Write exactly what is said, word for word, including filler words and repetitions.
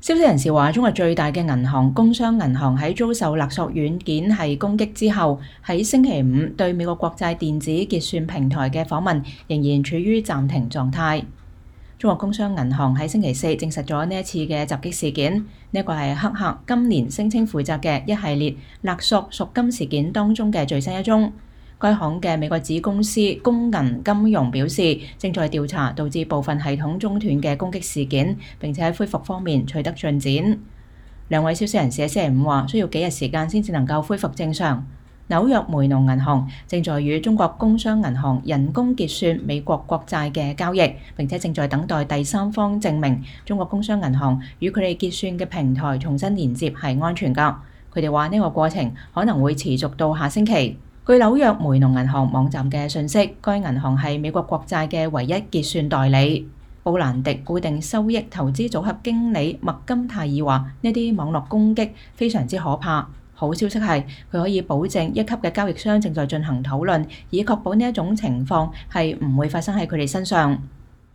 消息人士話，中國最大嘅銀行工商銀行喺遭受勒索軟件係攻擊之後，喺星期五對美國國際電子結算平台嘅訪問仍然處於暫停狀態。中國工商銀行喺星期四證實咗呢一次嘅襲擊事件，呢一個係黑客今年聲稱負責嘅一系列勒索贖金事件當中嘅最新一宗。該行嘅美國子公司工銀金融表示，正在調查導致部分系統中斷嘅攻擊事件，並且喺恢復方面取得進展。兩位消息人士喺星期五話，需要幾日時間先至能夠恢復正常。紐約梅農銀行正在與中國工商銀行人工結算美國國債嘅交易，並且正在等待第三方證明中國工商銀行與佢哋結算嘅平台重新連接係安全㗎。佢哋話呢個過程可能會持續到下星期。據紐約梅農銀行網站嘅信息，該銀行係美國國債嘅唯一結算代理。布蘭迪固定收益投資組合經理麥金泰爾話：呢啲網絡攻擊非常之可怕。好消息係佢可以保證一級嘅交易商正在進行討論，以確保呢一種情況係唔會發生喺佢哋身上。